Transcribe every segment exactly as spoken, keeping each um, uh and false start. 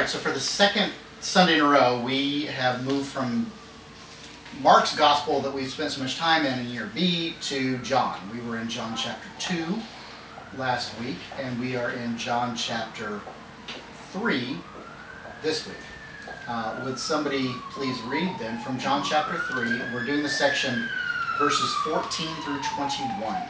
right, so for the second Sunday in a row, we have moved from Mark's gospel that we've spent so much time in in year B to John. We were in John chapter two last week, and we are in John chapter three this week. Uh, would somebody please read then from John chapter three? We're doing the section verses fourteen through twenty-one.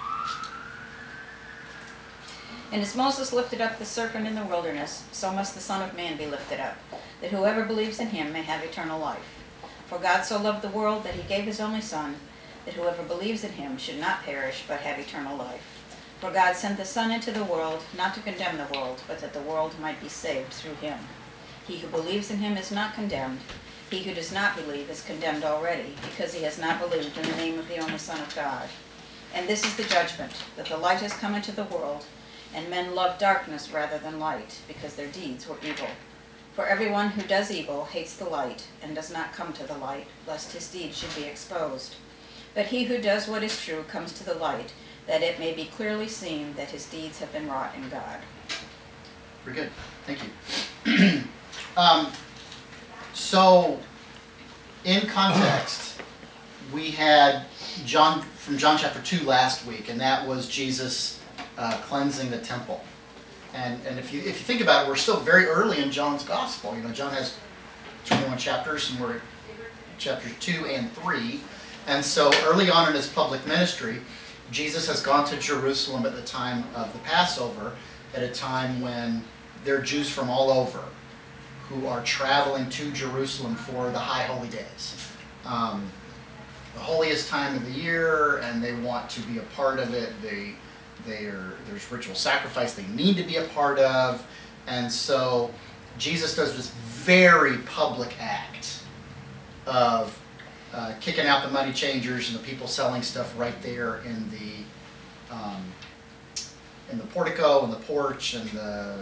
And as Moses lifted up the serpent in the wilderness, so must the Son of Man be lifted up, that whoever believes in him may have eternal life. For God so loved the world that he gave his only Son, that whoever believes in him should not perish, but have eternal life. For God sent the Son into the world, not to condemn the world, but that the world might be saved through him. He who believes in him is not condemned. He who does not believe is condemned already, because he has not believed in the name of the only Son of God. And this is the judgment, that the light has come into the world, and men love darkness rather than light, because their deeds were evil. For everyone who does evil hates the light, and does not come to the light, lest his deeds should be exposed. But he who does what is true comes to the light, that it may be clearly seen that his deeds have been wrought in God. Very good. Thank you. um, so, in context, we had John from John chapter two last week, and that was Jesus Uh, cleansing the temple. And and if you if you think about it, we're still very early in John's gospel. You know, John has twenty-one chapters, and we're at chapters two and three. And so early on in his public ministry, Jesus has gone to Jerusalem at the time of the Passover, at a time when there are Jews from all over who are traveling to Jerusalem for the high holy days. Um, the holiest time of the year, and they want to be a part of it. They There, there's ritual sacrifice they need to be a part of. And so Jesus does this very public act of uh, kicking out the money changers and the people selling stuff right there in the um, in the portico and the porch and the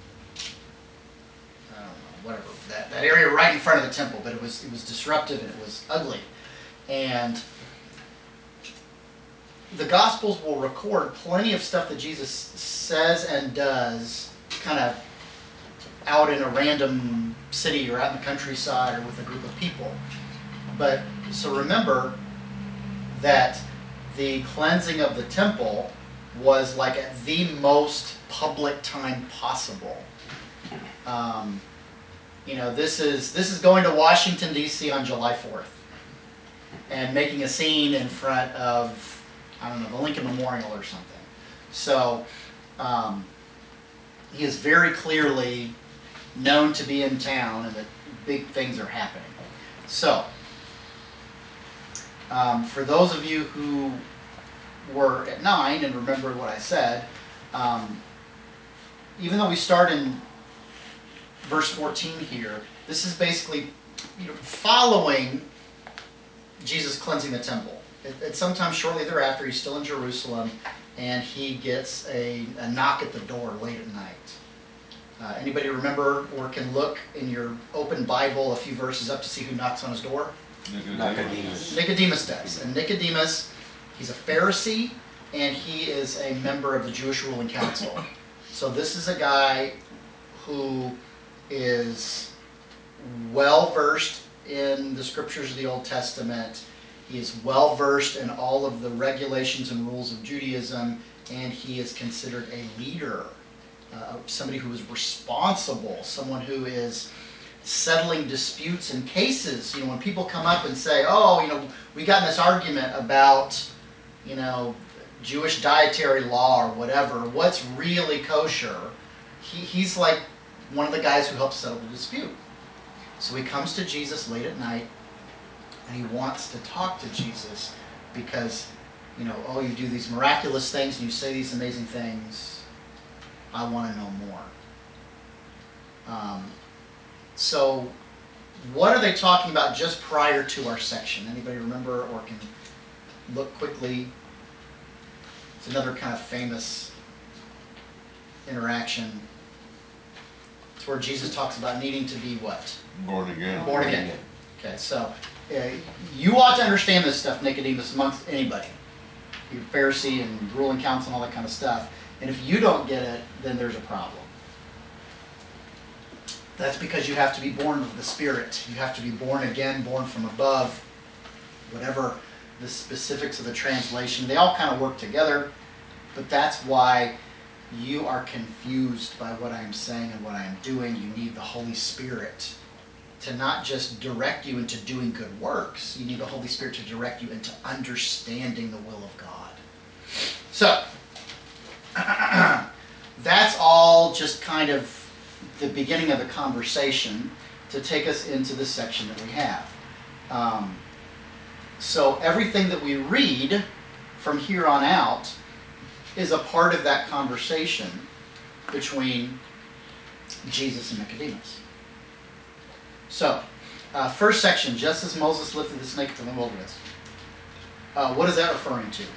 I don't know, whatever, that, that area right in front of the temple. But it was it was disruptive and it was ugly. And the Gospels will record plenty of stuff that Jesus says and does kind of out in a random city or out in the countryside or with a group of people. But so remember that the cleansing of the temple was like at the most public time possible. Um, you know, this is this is going to Washington, D C on July fourth and making a scene in front of, I don't know, the Lincoln Memorial or something. So um, he is very clearly known to be in town and that big things are happening. So um, for those of you who were at nine and remember what I said, um, even though we start in verse fourteen here, this is basically, you know, following Jesus cleansing the temple. At some time shortly thereafter, he's still in Jerusalem, and he gets a, a knock at the door late at night. Uh, anybody remember or can look in your open Bible a few verses up to see who knocks on his door? Nicodemus. Nicodemus does. And Nicodemus, he's a Pharisee, and he is a member of the Jewish ruling council. So this is a guy who is well-versed in the scriptures of the Old Testament. He is well-versed in all of the regulations and rules of Judaism, and he is considered a leader, uh, somebody who is responsible, someone who is settling disputes and cases. You know, when people come up and say, oh, you know, we got in this argument about, you know, Jewish dietary law or whatever, what's really kosher, he, he's like one of the guys who helps settle the dispute. So he comes to Jesus late at night, and he wants to talk to Jesus because, you know, oh, you do these miraculous things and you say these amazing things. I want to know more. Um, so what are they talking about just prior to our section? Anybody remember or can look quickly? It's another kind of famous interaction. It's where Jesus talks about needing to be what? Born again. Born again. Okay, so uh, you ought to understand this stuff, Nicodemus, amongst anybody. You're a Pharisee and ruling council and all that kind of stuff. And if you don't get it, then there's a problem. That's because you have to be born of the Spirit. You have to be born again, born from above. Whatever the specifics of the translation, they all kind of work together. But that's why you are confused by what I'm saying and what I'm doing. You need the Holy Spirit to not just direct you into doing good works. You need the Holy Spirit to direct you into understanding the will of God. So, that's all just kind of the beginning of the conversation to take us into the section that we have. Um, so everything that we read from here on out is a part of that conversation between Jesus and Nicodemus. So, uh, first section, just as Moses lifted the snake from the wilderness. Uh, what is that referring to?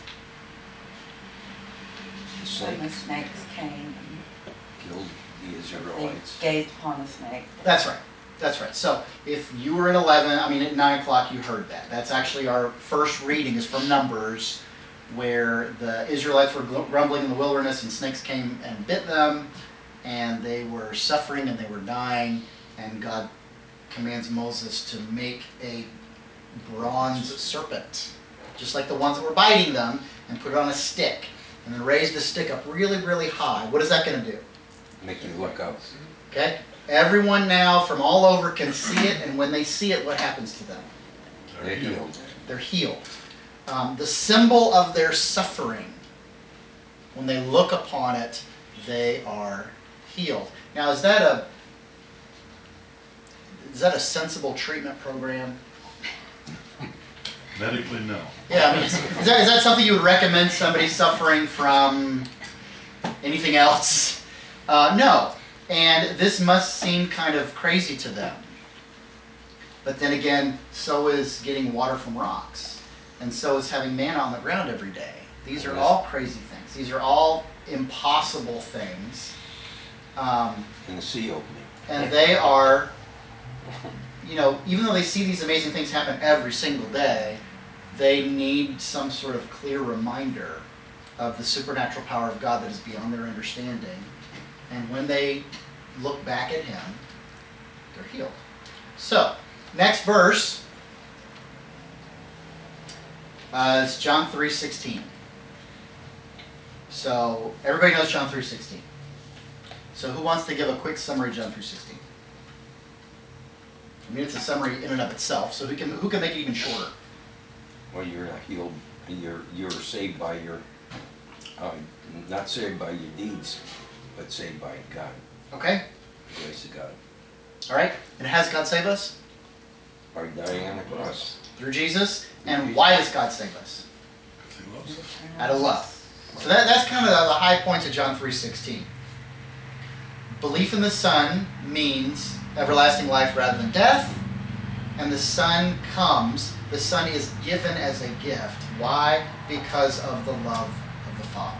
The When the snake snakes came, killed the they Israelites. gazed upon the snake. That's right. That's right. So if you were at eleven, I mean at nine o'clock, you heard that. That's actually our first reading is from Numbers, where the Israelites were grumbling in the wilderness and snakes came and bit them, and they were suffering and they were dying, and God commands Moses to make a bronze serpent, just like the ones that were biting them, and put it on a stick, and then raise the stick up really, really high. What is that going to do? Make you look up. Okay? Everyone now from all over can see it, and when they see it, what happens to them? They're healed. They're healed. Um, the symbol of their suffering, when they look upon it, they are healed. Now, is that a is that a sensible treatment program? Medically, no. Yeah, I mean, is, is that is that something you would recommend somebody suffering from anything else? Uh, no. And this must seem kind of crazy to them. But then again, so is getting water from rocks. And so is having manna on the ground every day. These are all crazy things. These are all impossible things. Um, And the sea opening. and they are, you know, even though they see these amazing things happen every single day, they need some sort of clear reminder of the supernatural power of God that is beyond their understanding. And when they look back at Him, they're healed. So, next verse uh, is John three sixteen. So, everybody knows John three sixteen. So, who wants to give a quick summary of John three sixteen? I mean, it's a summary in and of itself, so who can who can make it even shorter? Well, you're not healed. You're you're saved by your, um, not saved by your deeds, but saved by God. Okay? The grace of God. All right? And has God saved us? By dying on the cross. Through Jesus. And why does God save us? Because he loves us. Out of love. So that, that's kind of the, the high points of John three sixteen. Belief in the Son means everlasting life rather than death. And the Son comes, the Son is given as a gift. Why? Because of the love of the Father.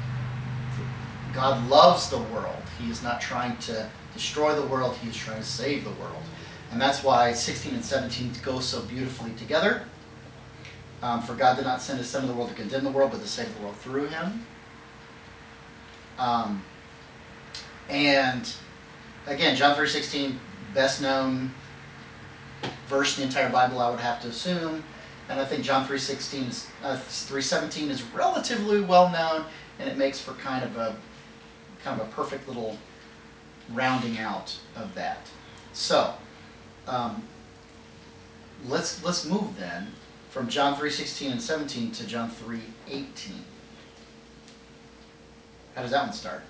God loves the world. He is not trying to destroy the world, He is trying to save the world. And that's why sixteen and seventeen go so beautifully together. Um, For God did not send His Son into the world to condemn the world, but to save the world through Him. Um, and again, John three sixteen, best known verse in the entire Bible, I would have to assume. And I think John three sixteen is, uh, three seventeen is relatively well known, and it makes for kind of a kind of a perfect little rounding out of that. So, um, let's let's move then from John three sixteen and seventeen to John three eighteen. How does that one start?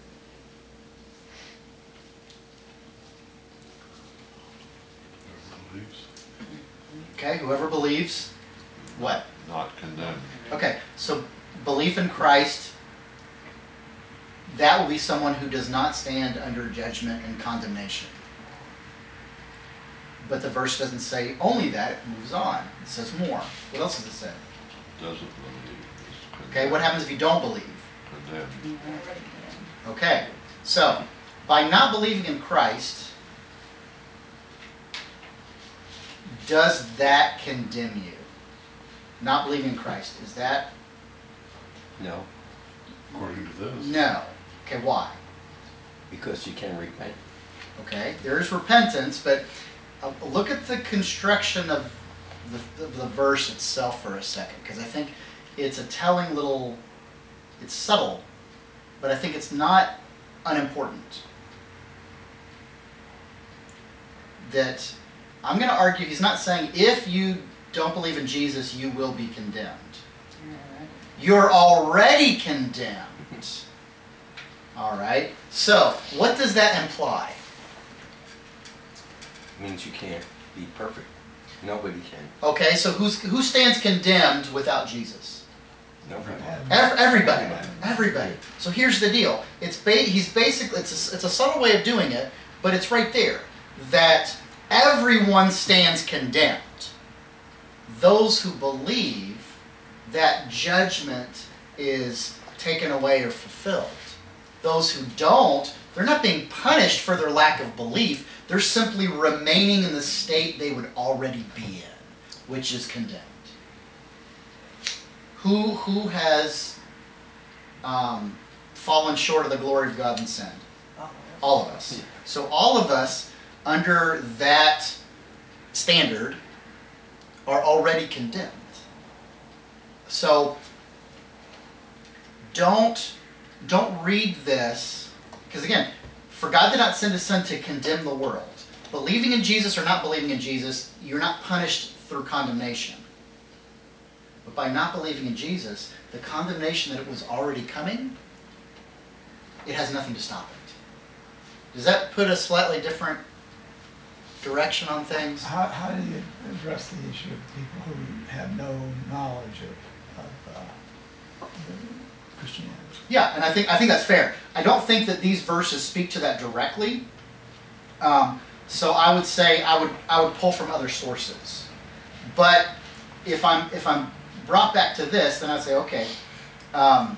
Whoever believes, Okay, whoever believes, what? not condemned. Okay, so belief in Christ, that will be someone who does not stand under judgment and condemnation. But the verse doesn't say only that, it moves on. It says more. What else does it say? Doesn't believe is condemned. Okay, what happens if you don't believe? Condemned. Okay, so by not believing in Christ, does that condemn you? Not believing in Christ, is that? No, According to this. No. Okay, why? because you can repent. Okay, there is repentance, but uh, look at the construction of the, of the verse itself for a second, because I think it's a telling little, it's subtle, but I think it's not unimportant. That I'm going to argue he's not saying if you don't believe in Jesus, you will be condemned. You're already condemned. All right. So, what does that imply? Means you can't be perfect. Nobody can. Okay, so who's who stands condemned without Jesus? Nobody. Ev- Everybody. Everybody. So here's the deal. It's ba- he's basically it's a, it's a subtle way of doing it, but it's right there that everyone stands condemned. Those who believe that judgment is taken away or fulfilled. Those who don't, they're not being punished for their lack of belief. They're simply remaining in the state they would already be in, which is condemned. Who who has um, fallen short of the glory of God and sinned? All of us. So all of us, under that standard, are already condemned. So don't don't read this, because again, for God did not send His Son to condemn the world. Believing in Jesus or not believing in Jesus, you're not punished through condemnation. But by not believing in Jesus, the condemnation that it was already coming, it has nothing to stop it. Does that put a slightly different direction on things? How, how do you address the issue of people who have no knowledge of, of uh, Christianity? Yeah, and I think I think that's fair. I don't think that these verses speak to that directly. Um, so I would say I would I would pull from other sources. But if I'm if I'm brought back to this, then I'd say, okay, um,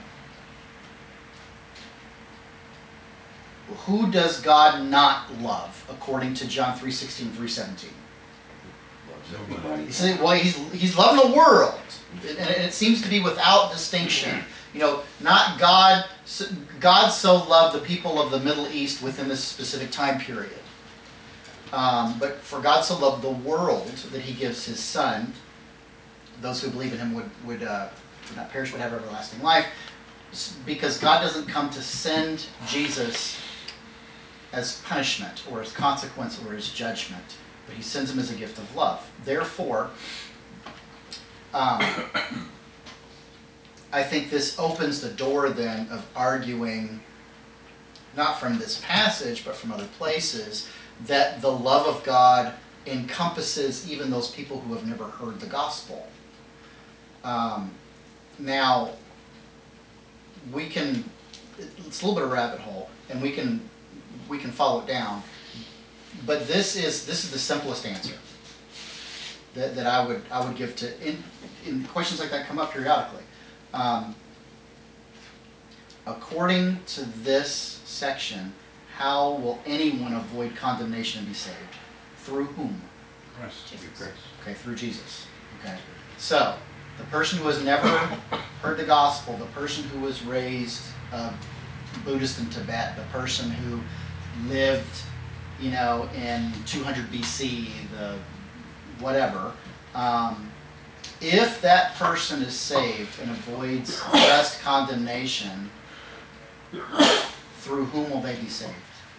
who does God not love according to John three sixteen, three seventeen? Loves everybody. He said, well, he's he's loving the world, and it seems to be without distinction. You know, not God. God so loved the people of the Middle East within this specific time period. Um, but for God so loved the world that He gives His Son. Those who believe in Him would would, uh, would not perish but have everlasting life, because God doesn't come to send Jesus as punishment or as consequence or as judgment, but He sends Him as a gift of love. Therefore, um, I think this opens the door then of arguing, not from this passage, but from other places, that the love of God encompasses even those people who have never heard the gospel. Um, now, we can, it's a little bit of a rabbit hole, and we can we can follow it down, but this is this is the simplest answer that, that I would I would give to, in, in questions like that come up periodically. Um, according to this section, how will anyone avoid condemnation and be saved? Through whom? Christ. Okay, through Jesus. Okay, so the person who has never heard the gospel, the person who was raised uh, Buddhist in Tibet, the person who lived, you know, in two hundred B C, the whatever. Um, if that person is saved and avoids just condemnation, through whom will they be saved?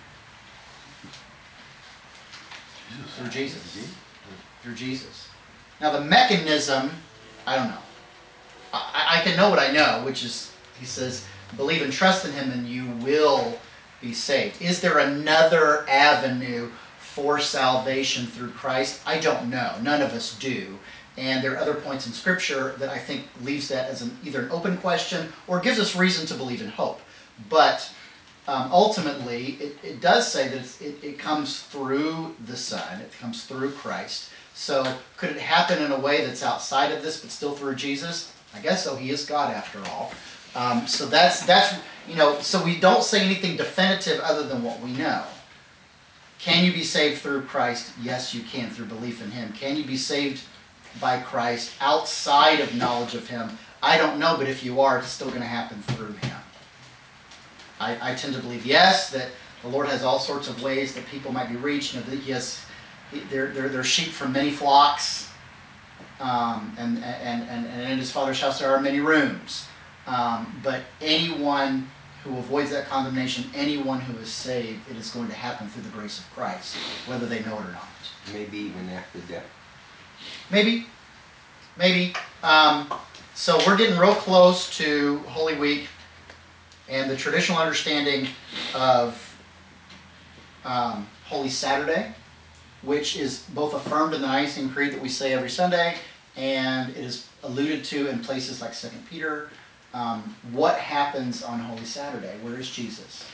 Jesus. Through Jesus. Through Jesus. Now the mechanism, I don't know. I, I can know what I know, which is, he says, believe and trust in Him and you will be saved. Is there another avenue for salvation through Christ? I don't know. None of us do. And there are other points in Scripture that I think leaves that as an, either an open question or gives us reason to believe in hope. But um, ultimately, it, it does say that it's, it, it comes through the Son. It comes through Christ. So could it happen in a way that's outside of this but still through Jesus? I guess so. He is God after all. Um, so that's, that's, you know, so we don't say anything definitive other than what we know. Can you be saved through Christ? Yes, you can, through belief in Him. Can you be saved by Christ outside of knowledge of Him? I don't know, but if you are, it's still going to happen through Him. I, I tend to believe, yes, that The Lord has all sorts of ways that people might be reached. You know, he has, they're, they're, they're sheep from many flocks. Um, and, and, and, and in his Father's house there are many rooms. Um, but anyone who avoids that condemnation, anyone who is saved, it is going to happen through the grace of Christ, whether they know it or not. Maybe even after death. Maybe. Maybe. Um, so we're getting real close to Holy Week, and the traditional understanding of um, Holy Saturday, which is both affirmed in the Nicene Creed that we say every Sunday, and it is alluded to in places like Second Peter. Um, what happens on Holy Saturday? Where is Jesus?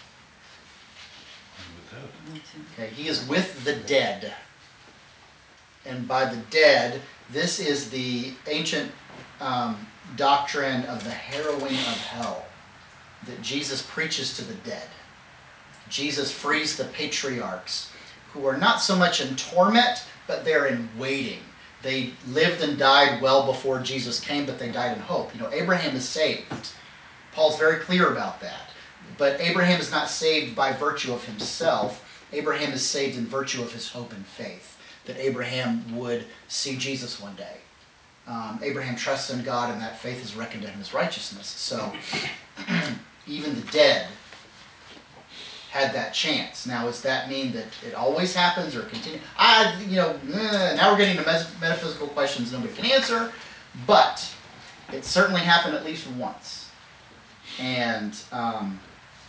Okay, he is with the dead. And by the dead, this is the ancient um, doctrine of the harrowing of hell that Jesus preaches to the dead. Jesus frees the patriarchs who are not so much in torment, but they're in waiting. They lived and died well before Jesus came, but they died in hope. You know, Abraham is saved. Paul's very clear about that. But Abraham is not saved by virtue of himself. Abraham is saved in virtue of his hope and faith, that Abraham would see Jesus one day. Um, Abraham trusts in God, and that faith is reckoned to him as righteousness. So even the dead had that chance. Now, does that mean that it always happens or continue? I, you know, eh, now we're getting to metaphysical questions nobody can answer, but it certainly happened at least once. And um,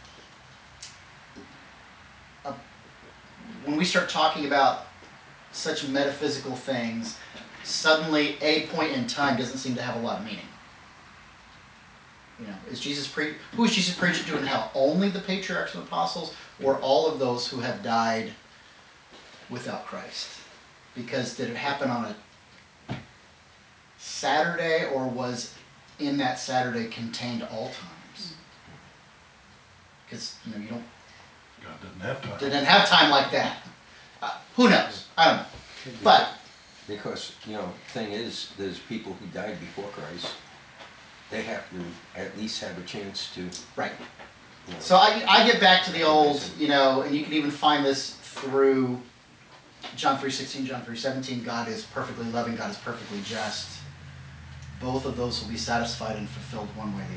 uh, when we start talking about such metaphysical things, suddenly a point in time doesn't seem to have a lot of meaning. You know, is Jesus pre- who is Jesus preaching to in hell? Only the patriarchs and apostles, or all of those who have died without Christ? Because did it happen on a Saturday, or was in that Saturday contained all times? Because you know you don't. God didn't have time. Didn't have time like that. Uh, who knows? I don't know. But because you know, thing is, there's people who died before Christ. They have to at least have a chance to. Right. You know, So I, I get back to the old, you know, and you can even find this through John three sixteen, John three seventeen. God is perfectly loving, God is perfectly just. Both of those will be satisfied and fulfilled one way or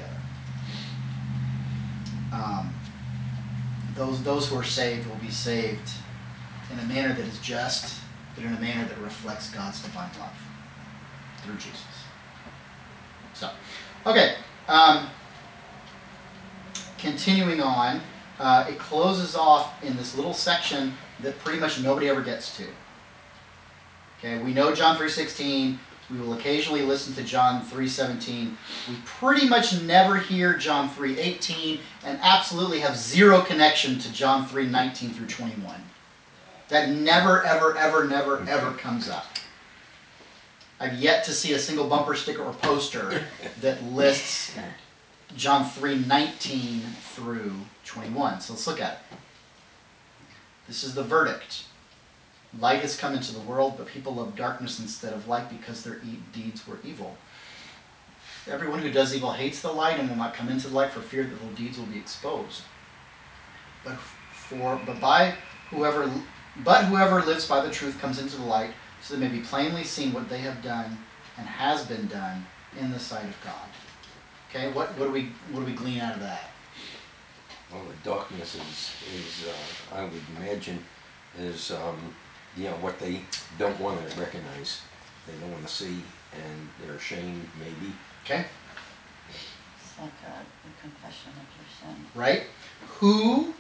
the other. Um, those, those who are saved will be saved in a manner that is just, but in a manner that reflects God's divine love through Jesus. So, okay. Um, continuing on, uh, it closes off in this little section that pretty much nobody ever gets to. Okay, we know John three sixteen. We will occasionally listen to John three seventeen. We pretty much never hear John three eighteen, and absolutely have zero connection to John three nineteen through twenty-one. That never, ever, ever, never, ever comes up. I've yet to see a single bumper sticker or poster that lists John three nineteen through twenty-one. So let's look at it. This is the verdict. Light has come into the world, but people love darkness instead of light because their e- deeds were evil. Everyone who does evil hates the light and will not come into the light for fear that their deeds will be exposed. But for but by whoever but whoever lives by the truth comes into the light, so that it may be plainly seen what they have done and has been done in the sight of God. Okay, what, what do we what do we glean out of that? well, the darkness is, is uh, I would imagine, is um, you know, what they don't want to recognize. They don't want to see, and they're ashamed, maybe. Okay, It's like a, a confession of your sin. right? Who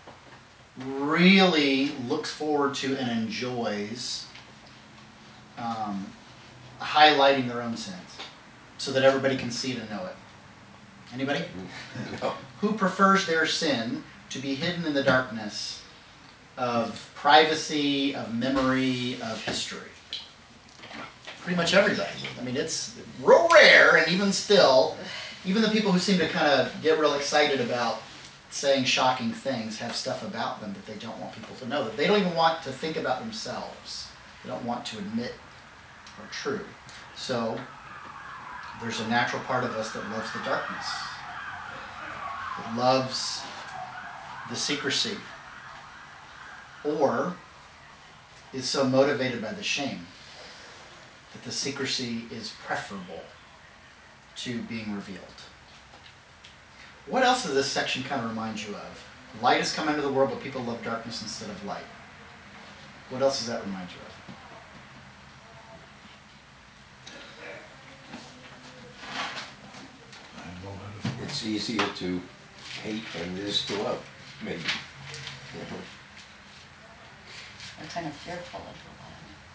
really looks forward to and enjoys um, highlighting their own sins so that everybody can see it and know it? Anybody? No. Who prefers their sin to be hidden in the darkness of privacy, of memory, of history? Pretty much everybody. I mean, it's real rare, and even still, even the people who seem to kind of get real excited about saying shocking things have stuff about them that they don't want people to know, that they don't even want to think about themselves. They don't want to admit are true. So there's a natural part of us that loves the darkness. It loves the secrecy. or is so motivated by the shame that the secrecy is preferable to being revealed. What else does this section kind of remind you of? Light has come into the world, but people love darkness instead of light. What else does that remind you of? I don't know how to. It's easier to hate than it is to love, maybe. Mhm. We're kind of fearful of the light.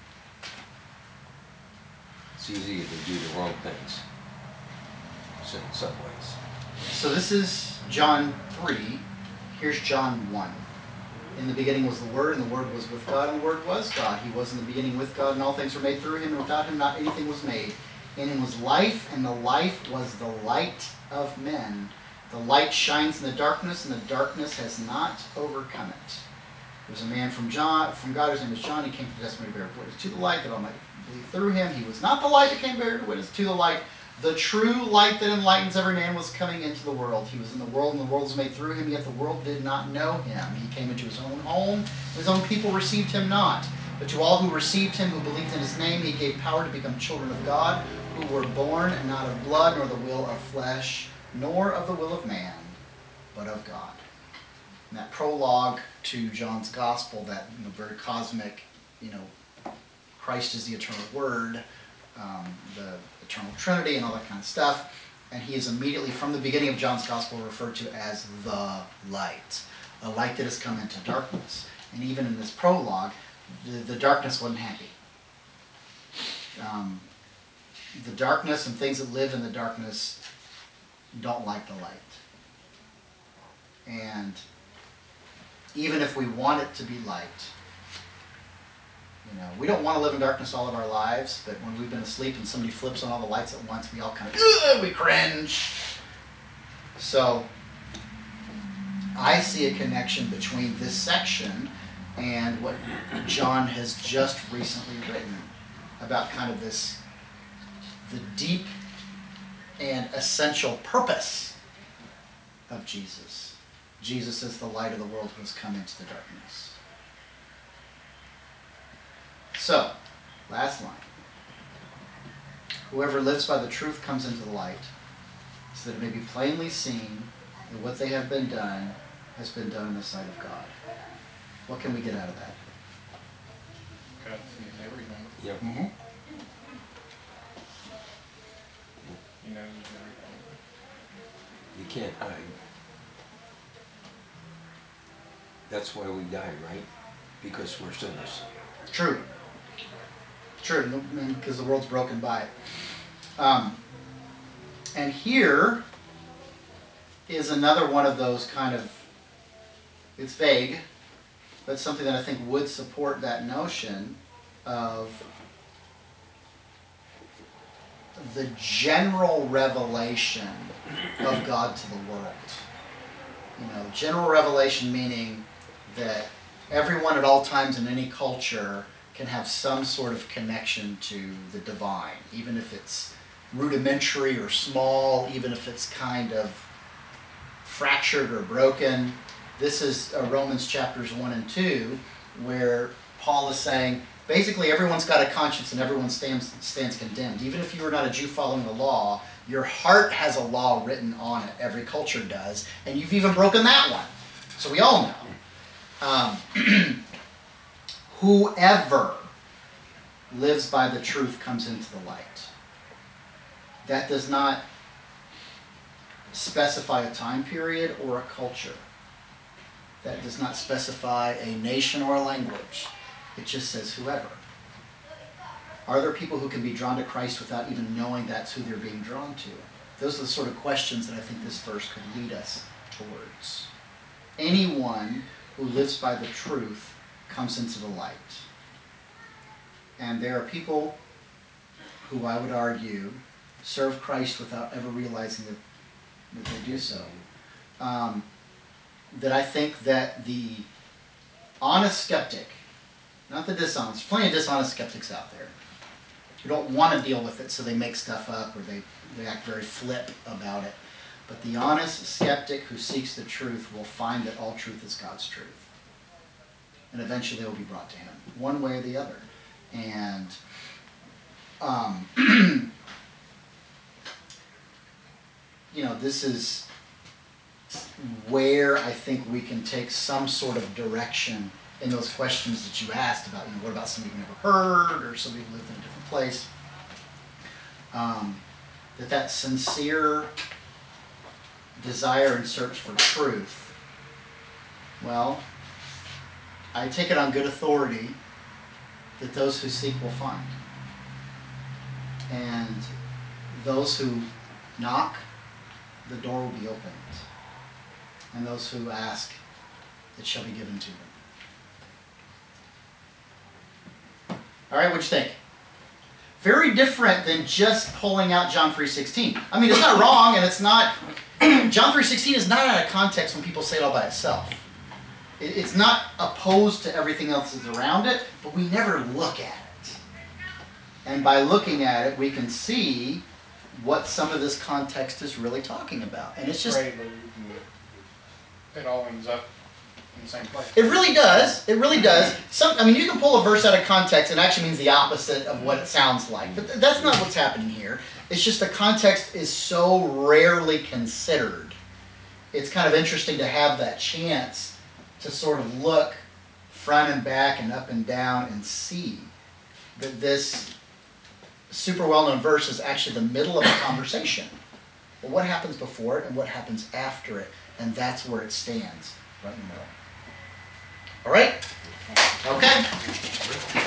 It's easier to do the wrong things, so in some ways. So this is John three. Here's John one. In the beginning was the Word, and the Word was with God, and the Word was God. He was in the beginning with God, and all things were made through him, and without him not anything was made. In him was life, and the life was the light of men. The light shines in the darkness, and the darkness has not overcome it. There was a man from John, from God, whose name was John. He came to the testimony to bear witness to the light, that all might believe through him. He was not the light that came to bear witness to the light. The true light that enlightens every man was coming into the world. He was in the world, and the world was made through him, yet the world did not know him. He came into his own home, and his own people received him not. But to all who received him, who believed in his name, he gave power to become children of God, who were born not of blood, nor the will of flesh, nor of the will of man, but of God. And that prologue to John's Gospel, that you know, very cosmic, you know, Christ is the eternal Word, um, the eternal Trinity, and all that kind of stuff. And he is immediately, from the beginning of John's Gospel, referred to as the light, a light that has come into darkness. And even in this prologue, the, the darkness wasn't happy. Um, the darkness and things that live in the darkness don't like the light. And even if we want it to be light, you know, we don't want to live in darkness all of our lives, but when we've been asleep and somebody flips on all the lights at once, we all kind of, ugh, we cringe. So, I see a connection between this section and what John has just recently written about kind of this, the deep and essential purpose of Jesus. Jesus is the light of the world who has come into the darkness. So, last line. Whoever lives by the truth comes into the light, so that it may be plainly seen that what they have been done has been done in the sight of God. What can we get out of that? God sees everything. Yep. Mm-hmm. He knows everything. You can't hide. That's why we die, right? Because we're sinners. True. True, because the world's broken by it. Um, and here is another one of those kind of, it's vague, but something that I think would support that notion of the general revelation of God to the world. You know, general revelation meaning that everyone at all times in any culture can have some sort of connection to the divine, even if it's rudimentary or small, even if it's kind of fractured or broken. This is uh, Romans chapters one and two, where Paul is saying, basically everyone's got a conscience and everyone stands, stands condemned. Even if you are not a Jew following the law, your heart has a law written on it. Every culture does, and you've even broken that one. So we all know. Um, whoever lives by the truth comes into the light. That does not specify a time period or a culture. That does not specify a nation or a language. It just says whoever. Are there people who can be drawn to Christ without even knowing that's who they're being drawn to? Those are the sort of questions that I think this verse could lead us towards. Anyone who lives by the truth comes into the light. And there are people who I would argue serve Christ without ever realizing that, that they do so. Um, that I think that the honest skeptic, not the dishonest, plenty of dishonest skeptics out there who don't want to deal with it, so they make stuff up or they, they act very flip about it. But the honest skeptic who seeks the truth will find that all truth is God's truth. and eventually they will be brought to him, one way or the other. And um, you know, this is where I think we can take some sort of direction in those questions that you asked about, you know, what about somebody you've never heard, or somebody who lived in a different place? Um, that that sincere desire and search for truth, well, I take it on good authority that those who seek will find. And those who knock, the door will be opened. And those who ask, it shall be given to them. All right, what'd you think? Very different than just pulling out John three sixteen. I mean, it's not wrong, and it's not... John three sixteen is not out of context when people say it all by itself. It, it's not opposed to everything else that's around it, but we never look at it. And by looking at it, we can see what some of this context is really talking about. And it's just... Right, but we can, it all ends up in the same place. It really does. It really does. Some, I mean, you can pull a verse out of context and it actually means the opposite of what it sounds like. But th- that's not what's happening here. It's just the context is so rarely considered. It's kind of interesting to have that chance to sort of look front and back and up and down and see that this super well-known verse is actually the middle of a conversation. Well, what happens before it and what happens after it? And that's where it stands, right in the middle. All right? Okay?